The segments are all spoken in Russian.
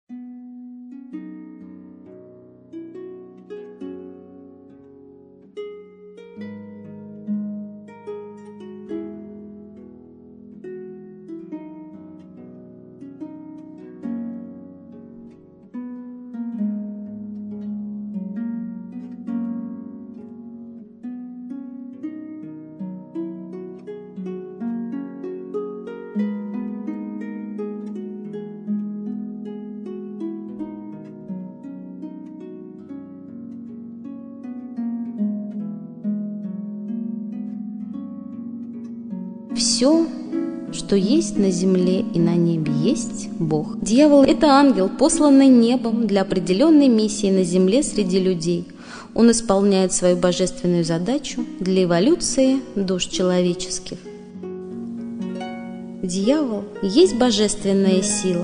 Все, что есть на земле и на небе, есть Бог. Дьявол – это ангел, посланный небом для определенной миссии на земле среди людей. Он исполняет свою божественную задачу для эволюции душ человеческих. Дьявол есть божественная сила,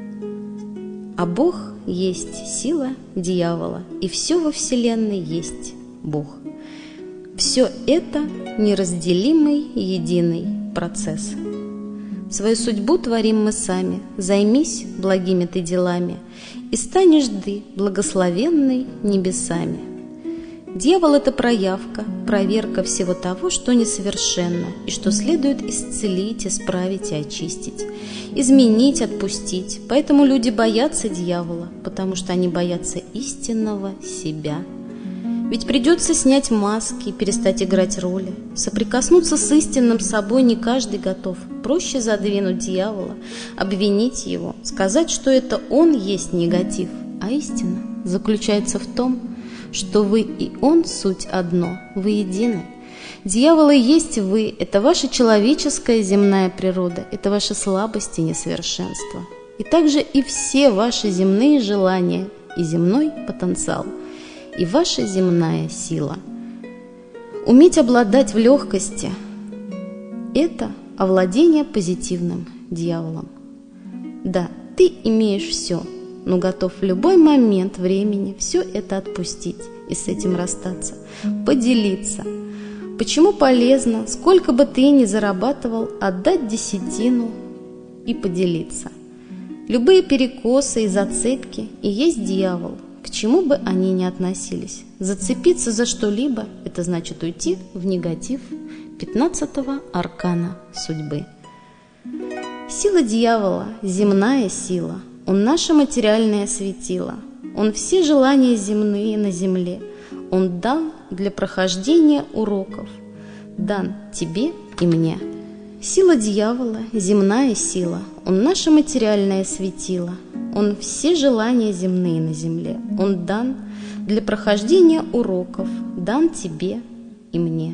а Бог есть сила дьявола, и все во Вселенной есть Бог. Все это неразделимый единый процесс. Свою судьбу творим мы сами. Займись благими ты делами, и станешь ты благословенной небесами. Дьявол – это проявка, проверка всего того, что несовершенно, и что следует исцелить, исправить и очистить, изменить, отпустить. Поэтому люди боятся дьявола, потому что они боятся истинного себя. Ведь придется снять маски, перестать играть роли. Соприкоснуться с истинным собой не каждый готов. Проще задвинуть дьявола, обвинить его, сказать, что это он есть негатив. А истина заключается в том, что вы и он суть одно, вы едины. Дьявол и есть вы, это ваша человеческая земная природа, это ваши слабости и несовершенства. И также и все ваши земные желания и земной потенциал. И ваша земная сила. Уметь обладать в легкости – это овладение позитивным дьяволом. Да, ты имеешь все, но готов в любой момент времени все это отпустить и с этим расстаться, поделиться. Почему полезно, сколько бы ты ни зарабатывал, отдать десятину и поделиться? Любые перекосы и зацепки и есть дьявол. К чему бы они ни относились. Зацепиться за что-либо – это значит уйти в негатив 15-го аркана судьбы. Сила дьявола – земная сила. Он наше материальное светило. Он все желания земные на земле. Он дан для прохождения уроков. Дан тебе и мне. Сила дьявола – земная сила. Он наше материальное светило. Он все желания земные на земле. Он дан для прохождения уроков, дан тебе и мне.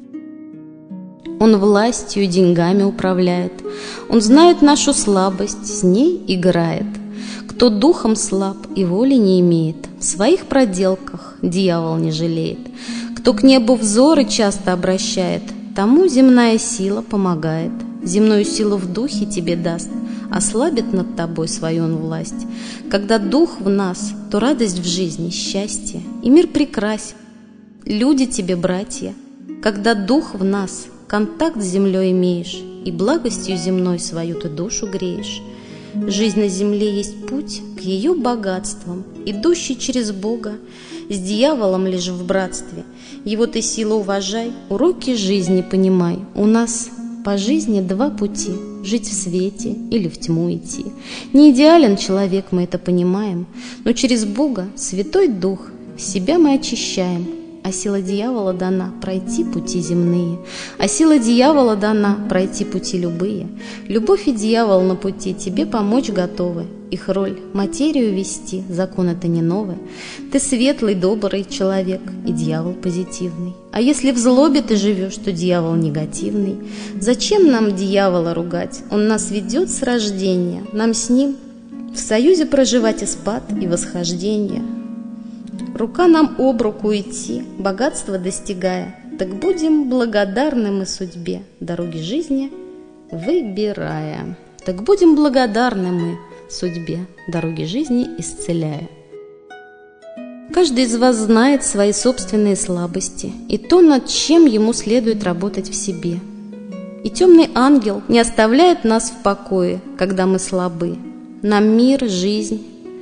Он властью и деньгами управляет. Он знает нашу слабость, с ней играет. Кто духом слаб и воли не имеет, в своих проделках дьявол не жалеет. Кто к небу взоры часто обращает, тому земная сила помогает. Земную силу в духе тебе даст, ослабит над тобой свою он власть. Когда дух в нас, то радость в жизни, счастье, и мир прекрасен. Люди тебе братья. Когда дух в нас, контакт с землей имеешь, и благостью земной свою ты душу греешь. Жизнь на земле есть путь к ее богатствам, идущий через Бога, с дьяволом лишь в братстве. Его ты силу уважай, уроки жизни понимай. У нас по жизни два пути – жить в свете или в тьму идти. Не идеален человек, мы это понимаем, но через Бога, Святой Дух, себя мы очищаем. А сила дьявола дана пройти пути земные, а сила дьявола дана пройти пути любые. Любовь и дьявол на пути тебе помочь готовы. Их роль – материю вести, закон это не новый. Ты светлый, добрый человек, и дьявол позитивный. А если в злобе ты живешь, то дьявол негативный. Зачем нам дьявола ругать? Он нас ведет с рождения, нам с ним в союзе проживать и спад, и восхождение. Рука нам об руку идти, богатство достигая. Так будем благодарны мы судьбе, дороги жизни выбирая. Так будем благодарны мы судьбе, дороги жизни исцеляя. Каждый из вас знает свои собственные слабости и то, над чем ему следует работать в себе. И темный ангел не оставляет нас в покое, когда мы слабы. Нам мир, жизнь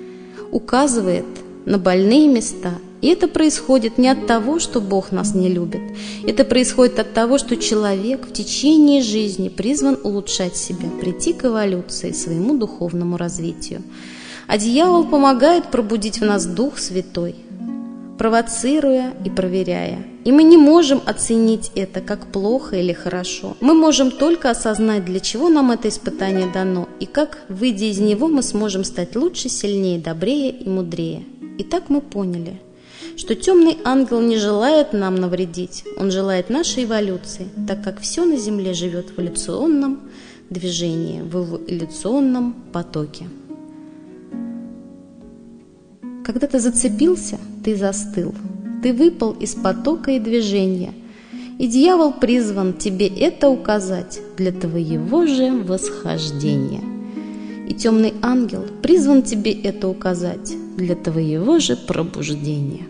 указывает на больные места. И это происходит не от того, что Бог нас не любит. Это происходит от того, что человек в течение жизни призван улучшать себя, прийти к эволюции, своему духовному развитию. А дьявол помогает пробудить в нас Дух Святой, провоцируя и проверяя. И мы не можем оценить это как плохо или хорошо. Мы можем только осознать, для чего нам это испытание дано, и как, выйдя из него, мы сможем стать лучше, сильнее, добрее и мудрее. Итак, мы поняли, что темный ангел не желает нам навредить, он желает нашей эволюции, так как все на Земле живет в эволюционном движении, в эволюционном потоке. Когда ты зацепился, ты застыл, ты выпал из потока и движения, и дьявол призван тебе это указать для твоего же восхождения. И темный ангел призван тебе это указать для твоего же пробуждения.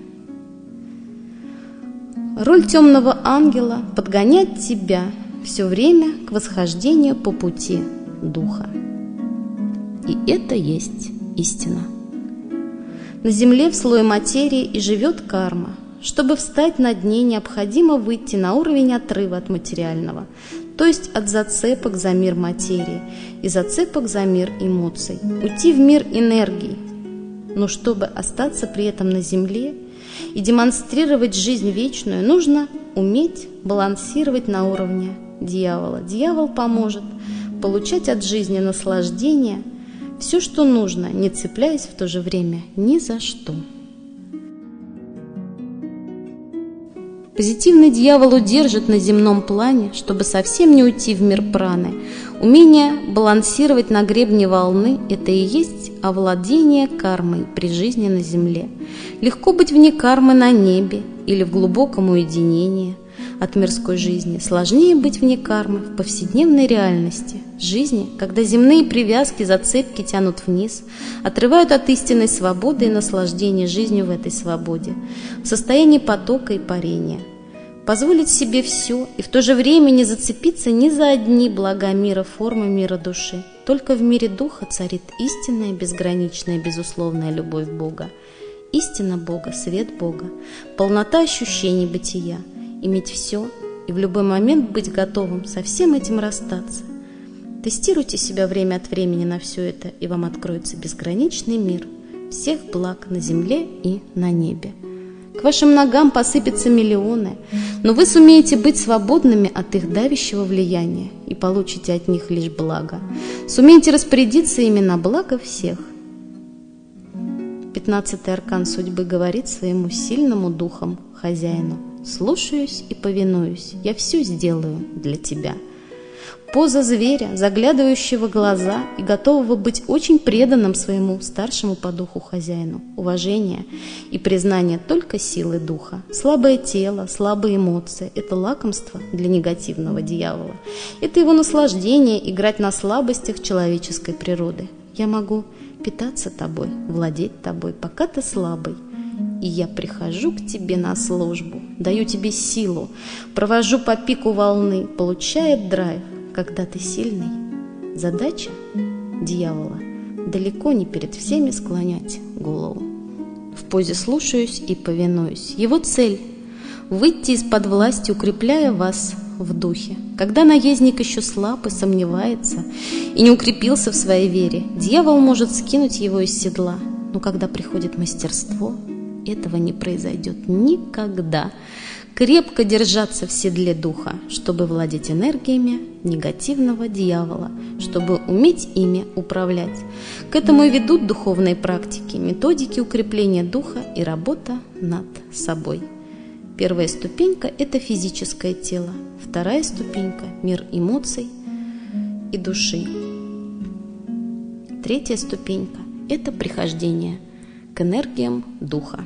Роль темного ангела – подгонять тебя все время к восхождению по пути Духа. И это есть истина. На земле в слое материи и живет карма. Чтобы встать над ней, необходимо выйти на уровень отрыва от материального, то есть от зацепок за мир материи и зацепок за мир эмоций, уйти в мир энергии. Но чтобы остаться при этом на земле и демонстрировать жизнь вечную, нужно уметь балансировать на уровне дьявола. Дьявол поможет получать от жизни наслаждение, все, что нужно, не цепляясь в то же время ни за что. Позитивный дьявол удержит на земном плане, чтобы совсем не уйти в мир праны. Умение балансировать на гребне волны – это и есть овладение кармой при жизни на земле. Легко быть вне кармы на небе или в глубоком уединении от мирской жизни. Сложнее быть вне кармы в повседневной реальности жизни, когда земные привязки, зацепки тянут вниз, отрывают от истинной свободы и наслаждения жизнью в этой свободе, в состоянии потока и парения. Позволить себе все и в то же время не зацепиться ни за одни блага мира, формы мира души. Только в мире духа царит истинная, безграничная, безусловная любовь Бога. Истина Бога, свет Бога, полнота ощущений бытия. Иметь все и в любой момент быть готовым со всем этим расстаться. Тестируйте себя время от времени на все это, и вам откроется безграничный мир всех благ на земле и на небе. К вашим ногам посыпятся миллионы, но вы сумеете быть свободными от их давящего влияния и получите от них лишь благо. Сумеете распорядиться ими на благо всех. 15-й аркан судьбы говорит своему сильному духом хозяину: «Слушаюсь и повинуюсь, я все сделаю для тебя». Поза зверя, заглядывающего в глаза и готового быть очень преданным своему старшему по духу хозяину. Уважение и признание только силы духа. Слабое тело, слабые эмоции – это лакомство для негативного дьявола. Это его наслаждение играть на слабостях человеческой природы. Я могу питаться тобой, владеть тобой, пока ты слабый. И я прихожу к тебе на службу, даю тебе силу, провожу по пику волны, получает драйв, когда ты сильный. Задача дьявола далеко не перед всеми склонять голову. В позе «слушаюсь и повинуюсь». Его цель – выйти из-под власти, укрепляя вас в духе. Когда наездник еще слаб и сомневается, и не укрепился в своей вере, дьявол может скинуть его из седла. Но когда приходит мастерство, этого не произойдет никогда. Крепко держаться в седле духа, чтобы владеть энергиями негативного дьявола, чтобы уметь ими управлять. К этому и ведут духовные практики, методики укрепления духа и работа над собой. Первая ступенька – это физическое тело. Вторая ступенька – мир эмоций и души. Третья ступенька – это прихождение к энергиям духа.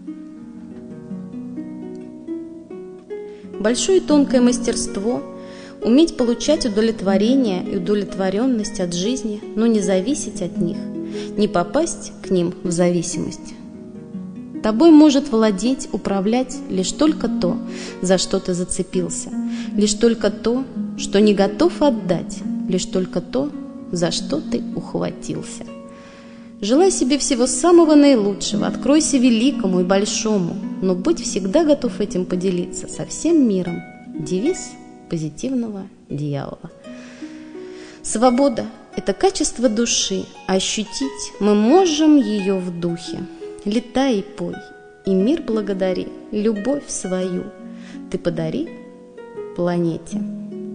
Большое и тонкое мастерство – уметь получать удовлетворение и удовлетворенность от жизни, но не зависеть от них, не попасть к ним в зависимость. Тобой может владеть, управлять лишь только то, за что ты зацепился, лишь только то, что не готов отдать, лишь только то, за что ты ухватился. Желай себе всего самого наилучшего, откройся великому и большому, но будь всегда готов этим поделиться со всем миром. Девиз позитивного дьявола. Свобода – это качество души, а ощутить мы можем ее в духе. Летай и пой, и мир благодари, любовь свою ты подари планете.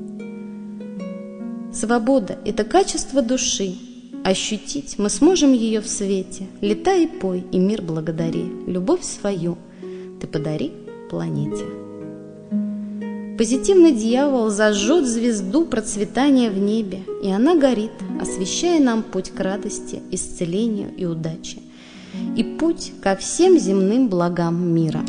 Свобода – это качество души, ощутить мы сможем ее в свете. Летай и пой, и мир благодари, любовь свою ты подари планете. Позитивный дьявол зажжет звезду процветания в небе, и она горит, освещая нам путь к радости, исцелению и удаче, и путь ко всем земным благам мира.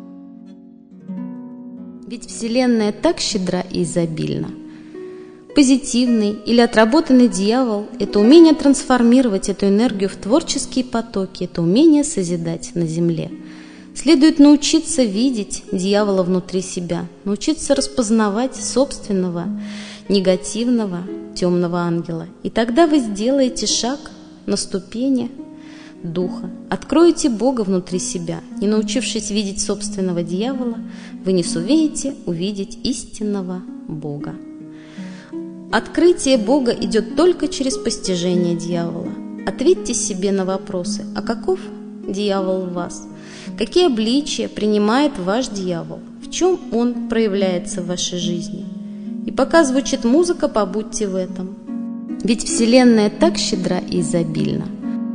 Ведь Вселенная так щедра и изобильна. Позитивный или отработанный дьявол – это умение трансформировать эту энергию в творческие потоки, это умение созидать на земле. Следует научиться видеть дьявола внутри себя, научиться распознавать собственного негативного темного ангела. И тогда вы сделаете шаг на ступени духа, откроете Бога внутри себя. Не научившись видеть собственного дьявола, вы не сумеете увидеть истинного Бога. Открытие Бога идет только через постижение дьявола. Ответьте себе на вопросы: а каков дьявол в вас? Какие обличия принимает ваш дьявол? В чем он проявляется в вашей жизни? И пока звучит музыка, побудьте в этом. Ведь Вселенная так щедра и изобильна.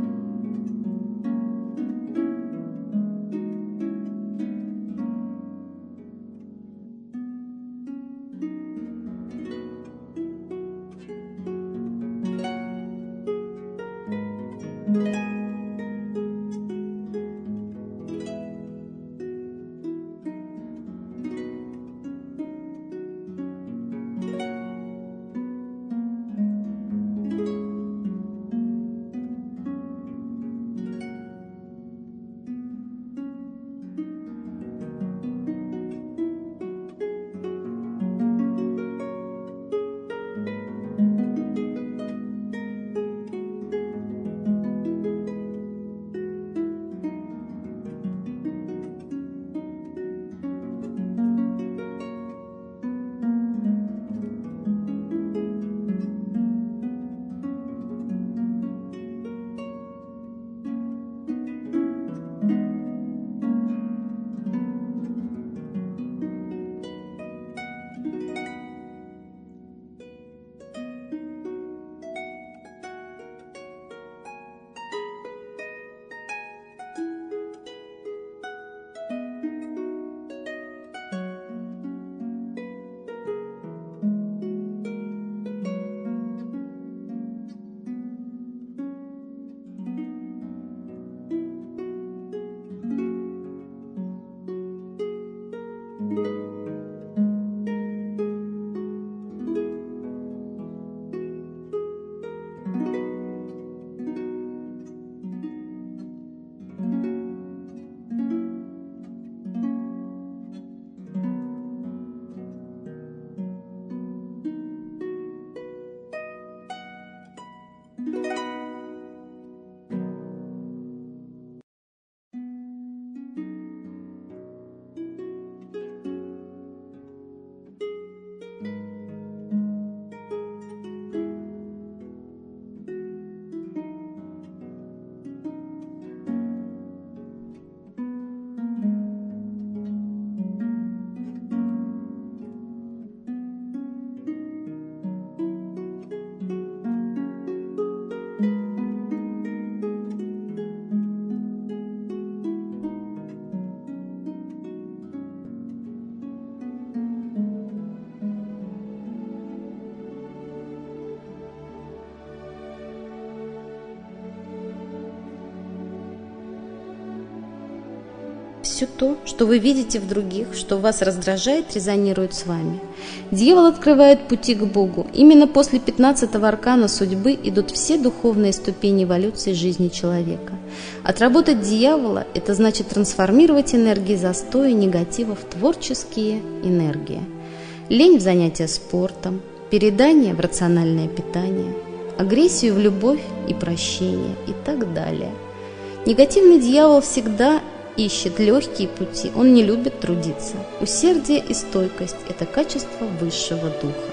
Все то, что вы видите в других, что вас раздражает, резонирует с вами. Дьявол открывает пути к Богу. Именно после 15-го аркана судьбы идут все духовные ступени эволюции жизни человека. Отработать дьявола – это значит трансформировать энергии застоя и негатива в творческие энергии. Лень в занятия спортом, передание в рациональное питание, агрессию в любовь и прощение и так далее. Негативный дьявол всегда ищет легкие пути, он не любит трудиться. Усердие и стойкость – это качество высшего духа.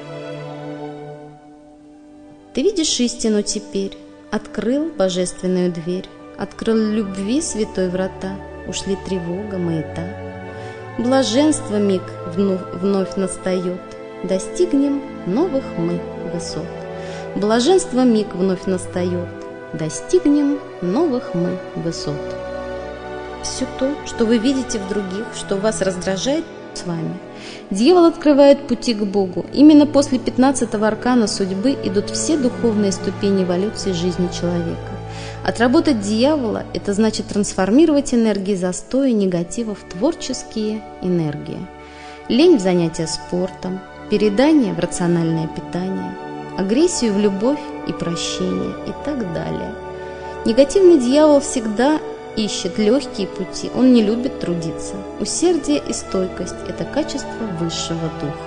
Ты видишь истину теперь, открыл божественную дверь, открыл любви святой врата, ушли тревога, маята. Блаженство миг вновь настает, достигнем новых мы высот. Блаженство миг вновь настает, достигнем новых мы высот. Все то, что вы видите в других, что вас раздражает, с вами. Дьявол открывает пути к Богу. Именно после 15-го аркана судьбы идут все духовные ступени эволюции жизни человека. Отработать дьявола – это значит трансформировать энергии застоя и негатива в творческие энергии. Лень в занятия спортом, передание в рациональное питание, агрессию в любовь и прощение и так далее. Негативный дьявол всегда ищет легкие пути, он не любит трудиться. Усердие и стойкость – это качество высшего духа.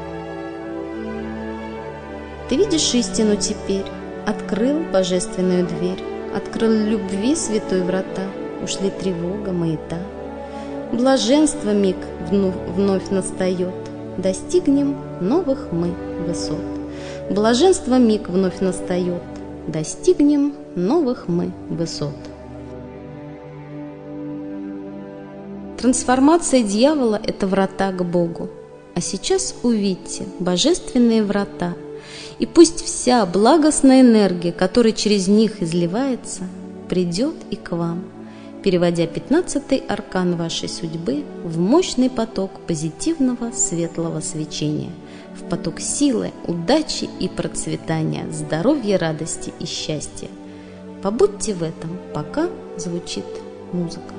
Ты видишь истину теперь, открыл божественную дверь, открыл любви святой врата, ушли тревога, маята. Блаженство миг вновь настает, достигнем новых мы высот. Блаженство миг вновь настает, достигнем новых мы высот. Трансформация дьявола – это врата к Богу. А сейчас увидьте божественные врата, и пусть вся благостная энергия, которая через них изливается, придет и к вам, переводя 15-й аркан вашей судьбы в мощный поток позитивного светлого свечения, в поток силы, удачи и процветания, здоровья, радости и счастья. Побудьте в этом, пока звучит музыка.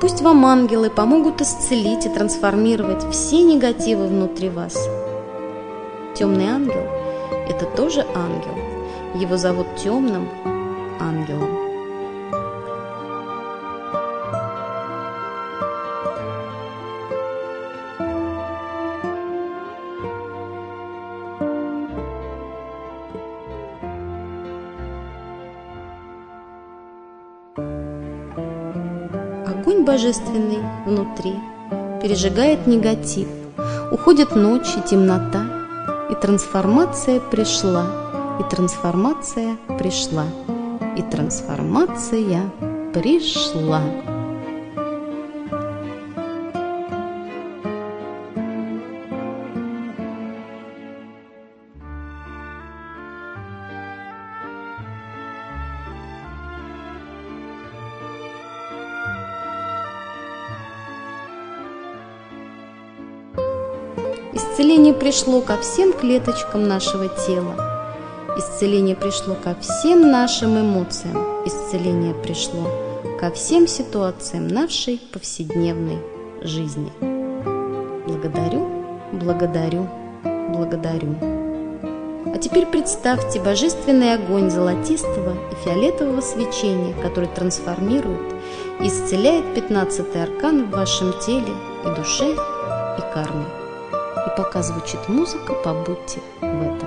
пусть вам ангелы помогут исцелить и трансформировать все негативы внутри вас. Темный ангел – это тоже ангел. Его зовут темным ангелом. Огонь божественный внутри пережигает негатив, уходит ночь и темнота, и трансформация пришла, и трансформация пришла, и трансформация пришла. Исцеление пришло ко всем клеточкам нашего тела. Исцеление пришло ко всем нашим эмоциям. Исцеление пришло ко всем ситуациям нашей повседневной жизни. Благодарю, благодарю, благодарю. А теперь представьте божественный огонь золотистого и фиолетового свечения, который трансформирует и исцеляет 15-й аркан в вашем теле и душе, и карме. И пока звучит музыка, побудьте в этом.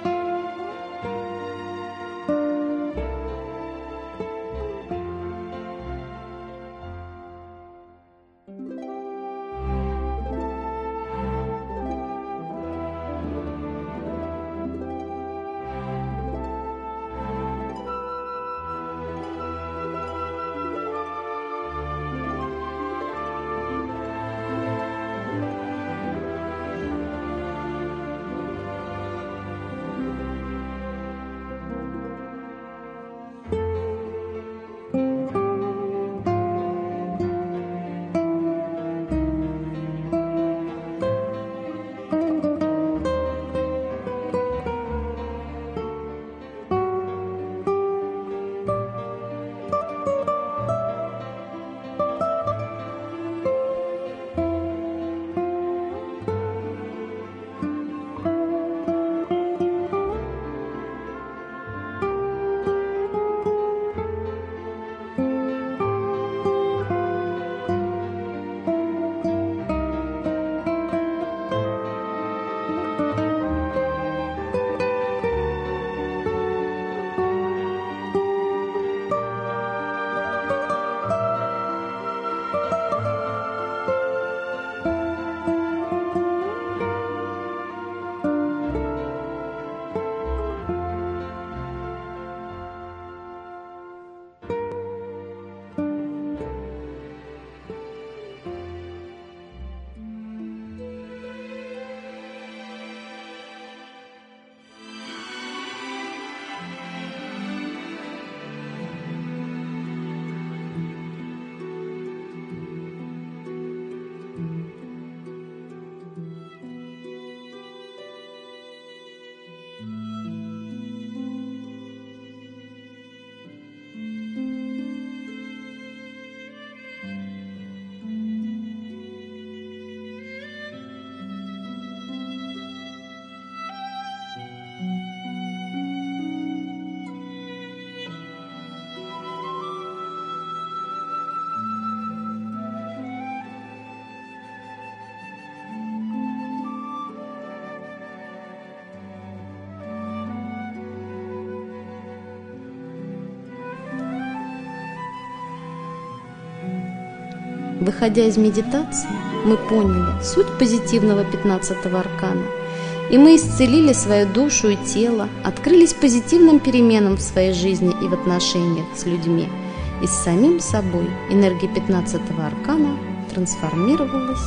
Выходя из медитации, мы поняли суть позитивного 15-го аркана, и мы исцелили свою душу и тело, открылись позитивным переменам в своей жизни и в отношениях с людьми, и с самим собой. Энергия 15-го аркана трансформировалась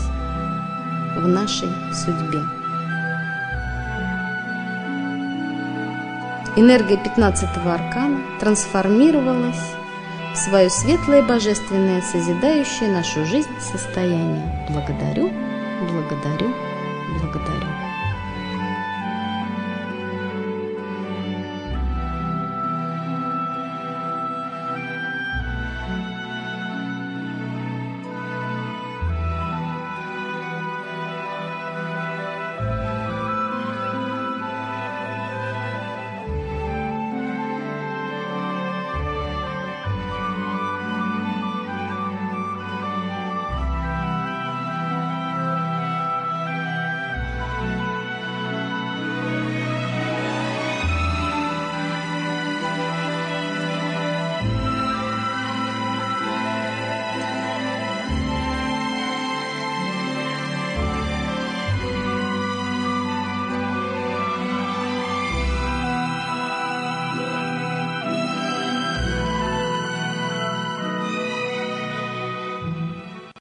в нашей судьбе. Энергия 15-го аркана трансформировалась в свое светлое, божественное, созидающее нашу жизнь состояние. Благодарю, благодарю, благодарю.